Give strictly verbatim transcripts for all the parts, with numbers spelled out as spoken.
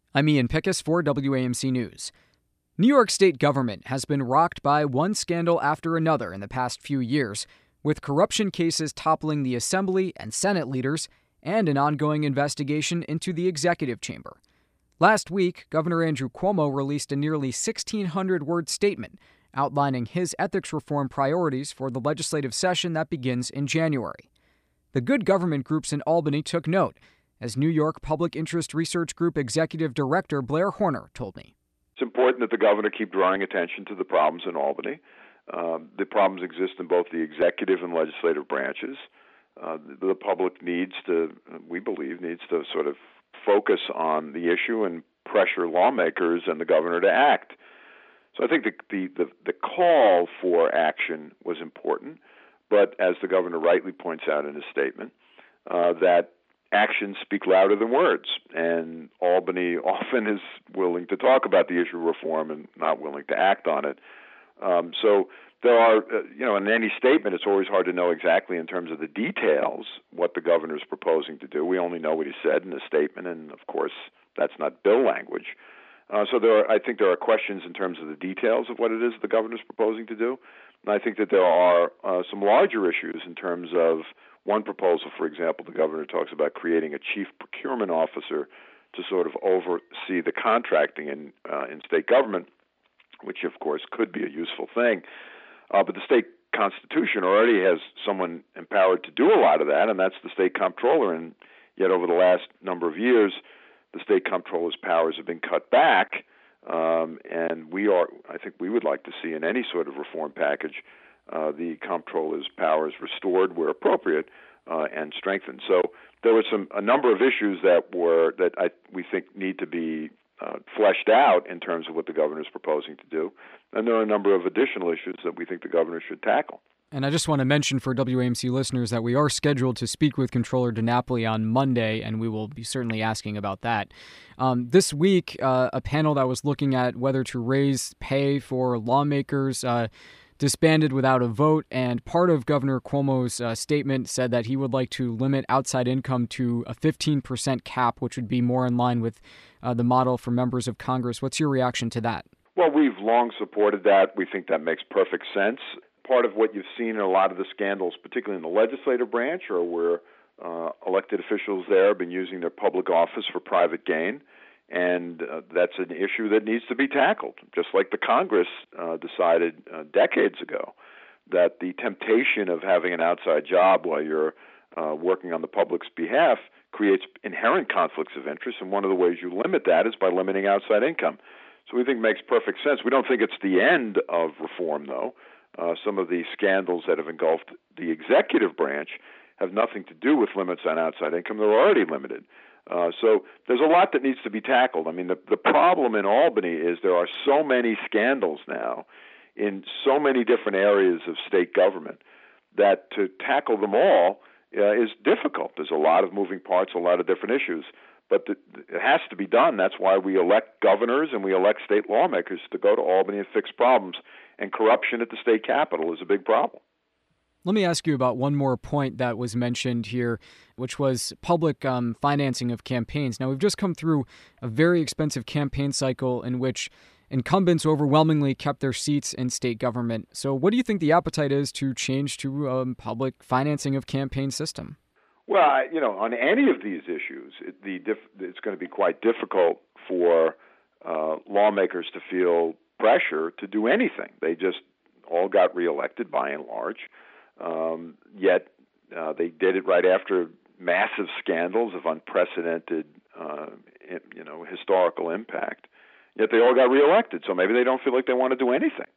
I'm Ian Pickus for W A M C News. New York State government has been rocked by one scandal after another in the past few years, with corruption cases toppling the Assembly and Senate leaders and an ongoing investigation into the executive chamber. Last week, Governor Andrew Cuomo released a nearly sixteen hundred word statement outlining his ethics reform priorities for the legislative session that begins in January. The good government groups in Albany took note, as New York Public Interest Research Group Executive Director Blair Horner told me. It's important that the governor keep drawing attention to the problems in Albany. Um, the problems exist in both the executive and legislative branches. Uh, the, the public needs to, we believe, needs to sort of focus on the issue and pressure lawmakers and the governor to act. So I think the, the, the, the call for action was important, but as the governor rightly points out in his statement, uh, that actions speak louder than words, and Albany often is willing to talk about the issue of reform and not willing to act on it. Um, so there are, uh, you know, in any statement, it's always hard to know exactly in terms of the details what the governor is proposing to do. We only know what he said in the statement, and of course, that's not bill language. Uh, so there are, I think there are questions in terms of the details of what it is the governor is proposing to do. And I think that there are uh, some larger issues in terms of one proposal, for example, the governor talks about creating a chief procurement officer to sort of oversee the contracting in uh, in state government, which of course could be a useful thing. Uh, but the state constitution already has someone empowered to do a lot of that, and that's the state comptroller. And yet over the last number of years, the state comptroller's powers have been cut back. Um, and we are, I think we would like to see in any sort of reform package Uh, the comptroller's powers restored where appropriate uh, and strengthened. So there were some a number of issues that were that I, we think need to be uh, fleshed out in terms of what the governor is proposing to do, and there are a number of additional issues that we think the governor should tackle. And I just want to mention for W A M C listeners that we are scheduled to speak with Comptroller DiNapoli on Monday, and we will be certainly asking about that. Um, this week, uh, a panel that was looking at whether to raise pay for lawmakers uh, disbanded without a vote, and part of Governor Cuomo's uh, statement said that he would like to limit outside income to a fifteen percent cap, which would be more in line with uh, the model for members of Congress. What's your reaction to that? Well, we've long supported that. We think that makes perfect sense. Part of what you've seen in a lot of the scandals, particularly in the legislative branch, or where uh, elected officials there have been using their public office for private gain. And uh, that's an issue that needs to be tackled, just like the Congress uh, decided uh, decades ago that the temptation of having an outside job while you're uh, working on the public's behalf creates inherent conflicts of interest, and one of the ways you limit that is by limiting outside income. So we think it makes perfect sense. We don't think it's the end of reform, though. Uh, some of the scandals that have engulfed the executive branch have nothing to do with limits on outside income. They're already limited. Uh, so there's a lot that needs to be tackled. I mean, the, the problem in Albany is there are so many scandals now in so many different areas of state government that to tackle them all uh, is difficult. There's a lot of moving parts, a lot of different issues, but the, it has to be done. That's why we elect governors and we elect state lawmakers to go to Albany and fix problems, and corruption at the state capitol is a big problem. Let me ask you about one more point that was mentioned here, which was public um, financing of campaigns. Now, we've just come through a very expensive campaign cycle in which incumbents overwhelmingly kept their seats in state government. So what do you think the appetite is to change to um, public financing of campaign system? Well, I, you know, on any of these issues, it, the diff- it's going to be quite difficult for uh, lawmakers to feel pressure to do anything. They just all got reelected by and large. Um, yet uh, they did it right after massive scandals of unprecedented, uh, you know, historical impact. Yet they all got reelected, so maybe they don't feel like they want to do anything.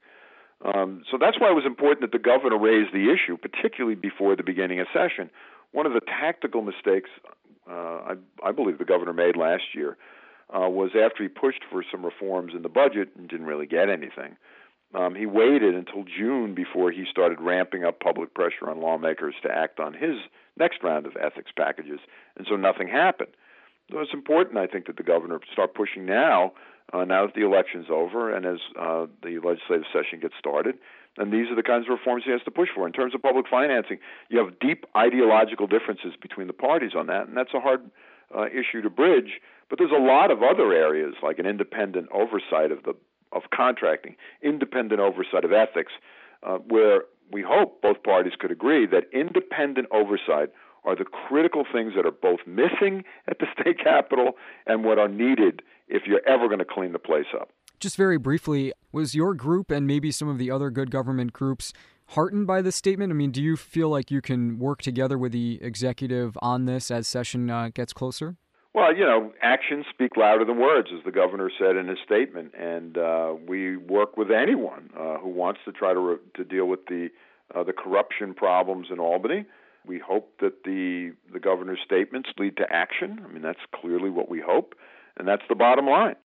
Um, so that's why it was important that the governor raise the issue, particularly before the beginning of session. One of the tactical mistakes uh, I, I believe the governor made last year uh, was after he pushed for some reforms in the budget and didn't really get anything. Um, he waited until June before he started ramping up public pressure on lawmakers to act on his next round of ethics packages, and so nothing happened. So it's important, I think, that the governor start pushing now, uh, now that the election's over and as uh, the legislative session gets started. And these are the kinds of reforms he has to push for. In terms of public financing, you have deep ideological differences between the parties on that, and that's a hard uh, issue to bridge. But there's a lot of other areas, like an independent oversight of the of contracting, independent oversight of ethics, uh, where we hope both parties could agree that independent oversight are the critical things that are both missing at the state capitol and what are needed if you're ever going to clean the place up. Just very briefly, was your group and maybe some of the other good government groups heartened by this statement? I mean, do you feel like you can work together with the executive on this as session uh, gets closer? Well, you know, actions speak louder than words, as the governor said in his statement, and uh, we work with anyone uh, who wants to try to re- to deal with the uh, the corruption problems in Albany. We hope that the the governor's statements lead to action. I mean, that's clearly what we hope, and that's the bottom line.